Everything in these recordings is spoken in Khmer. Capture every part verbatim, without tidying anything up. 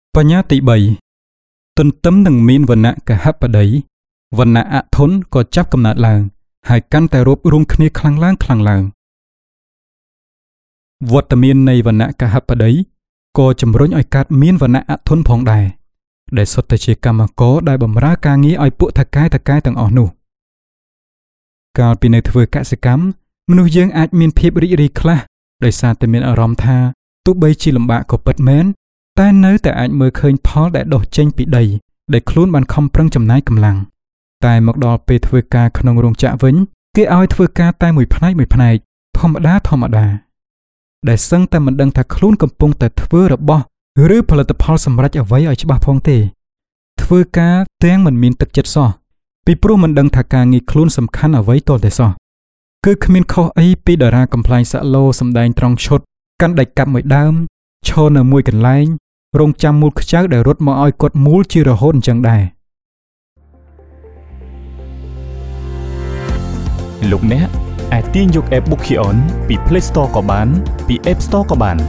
បញ្ញាទីបីទន្ទឹមនឹងមានវណ្ណៈកហបតីវណ្ណៈអធនក៏ចាប់កំណើតឡើងហើយកាន់តែរួបរួមគ្នាខ្លាំងឡើងខ្លាំងឡើងវត្តមាននៃវណ្ណៈកហបតីក៏ជំរុញឲ្យកើតមានវណ្ណៈអធនផងដែរដែលសុទ្ធតែជាកម្មករដែលបម្រើការងារឲ្យពួកថកែថកែទាំងអស់នោះកាលពីនៅធ្វើកសិកម្មមនុស្សយើងអាចមានភាពរីករាយខ្លះដោយសារតែមានអារម្មណ៍ថាទោះបីជាលំបាកក៏ពិតមែនតែនៅតែអាចមើលឃើញផលដែលដុះចេញពីដីដែលខ្លួនបានខំប្រឹងចំណាយកម្លាំងតែមកដល់ពេលធ្វើការក្នុងរោងចក្រវិញគេឲ្យធ្វើការតែមួយផ្នែកមួយផ្នែកធម្មតាធម្មតាដែលសឹងតែមិនដឹងថាខ្លួនកំពុងតែធ្វើរបស់ឬផលិតផលសម្រាប់អ្វីឲ្យច្បាស់ផងទេធ្វើការទាំងមិនមានទឹកចិត្តសោះពីព្រោះមិនដឹងថាការងារខ្លួនសំខាន់អ្វីទាល់តែសោះគឺគ្មានខុសអីពីតារាកំ pl ែងសាក់ឡូសម្ដែងត្រង់ឈុតកាន់ដៃកាប់មួយដើមឈរនៅមួយកន្លែងរងចាំមូលខ្ចៅដែលរត់មកឲ្យគាត់មូលជារហូតអញ្ចឹងដែរលោកអ្នកអាចទាញយក app Bookion ពី Play Store ក៏បានពី App Store ក៏បាន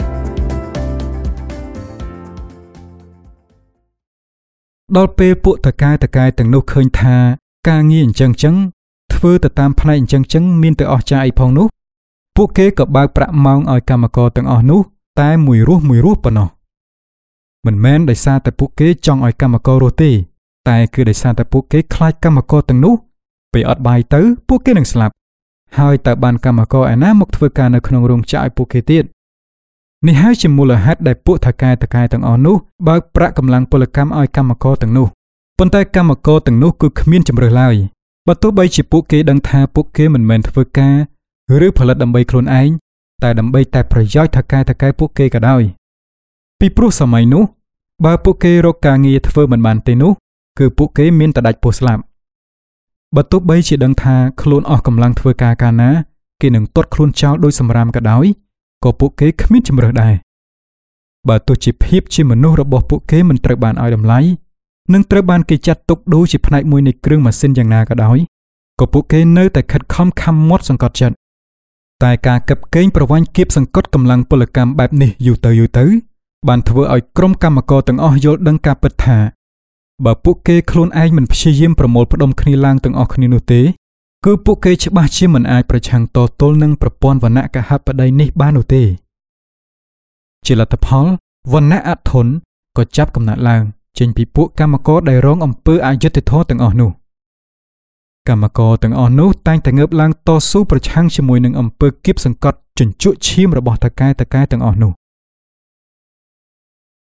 ដល់ពេលពួកតកែតកែទាំងនោះឃើញថាការងារអញ្ចឹងចឹងធ្វើទៅតាមផ្នែកអញ្ចឹងចឹងមានទៅអស់ចាអីផងនោះពួកគេក៏បើកប្រាក់ម៉ោងឲ្យកម្មករទាំងអស់នោះតែមួយរស់មួយរស់ប៉ុណ្ណោះមិនមែនដោយសារតែពួកគេចង់ឲ្យកម្មកររស់ទេតែគឺដោយសារតែពួកគេខ្លាចកម្មករទាំងនោះពេលអត់បាយទៅពួកគេនឹងស្លាប់ហើយតើបានកម្មករឯណាមកធ្វើការនៅក្នុងរោងចក្រឲ្យពួកគេទៀតនេះហើយជាមូលហេតុដែលពួកថកែតកែទាំងអស់នោះបើកប្រាក់កម្លាំងពលកម្មឲ្យកម្មករទាំងនោះប៉ុន្តែកម្មករទាំងនោះគឺគ្មានជំរើសឡើយបើទោះបីជាពួកគេដឹងថាពួកគេមិនមែនធ្វើការឬផលិតដើម្បីខ្លួនឯងតែដើម្បីតែប្រយោជន៍ថកែតកែពួកគេក៏ដោយពីព្រោះសម័យនោះបើពួកគេរកការងារធ្វើមិនបានទេនោះគឺពួកគេមានតែដាច់ពោះស្លាប់បើទោះបីជាដឹងថាខ្លួនអស់កម្លាំងធ្វើការកាលណាគេនឹងទាត់ខ្លួនចោលដោយសម្រាមក៏ដោយក៏ពួកគេគ្មានជំរើសដែរបើទោះជាភាពជាមនុស្សរបស់ពួកគេមិនត្រូវបានឲ្យតម្លៃនិងត្រូវបានគេចាត់ទុកដូចជាផ្នែកមួយនៃគ្រឿងម៉ាស៊ីនយ៉ាងណាក៏ដោយក៏ពួកគេនៅតែខិតខំខំមាត់សង្កត់ចិត្តតែការកឹបកេងប្រវាញ់គៀបសង្កត់កម្លាំងពលកម្មបែបនេះយូរទៅយូរទៅបានធ្វើឲ្យក្រុមកម្មករទាំងអស់យល់ដឹងការពិតថាបើពួកគេខ្លួនឯងមិនព្យាយាមប្រមូលផ្ដុំគ្នាឡើងទាំងអស់គ្នានោះទេគឺពួកគេច្បាស់ជាមិនអាចប្រឆាំងតទល់នឹងប្រព័ន្ធវណ្ណៈកហបតីនេះបាននោះទេជាលទ្ធផលវណ្ណៈអធនក៏ចាប់កំណើតឡើងចេញពីពួកកម្មករដែលរងអំពើអយុត្តិធម៌ទាំងអស់នោះកម្មករទាំងអស់នោះតែងតែងើបឡើងតស៊ូប្រឆាំងជាមួយនឹងអំពើគៀបសង្កត់ជញ្ជក់ឈាមរបស់ថកែតកែទាំងអស់នោះ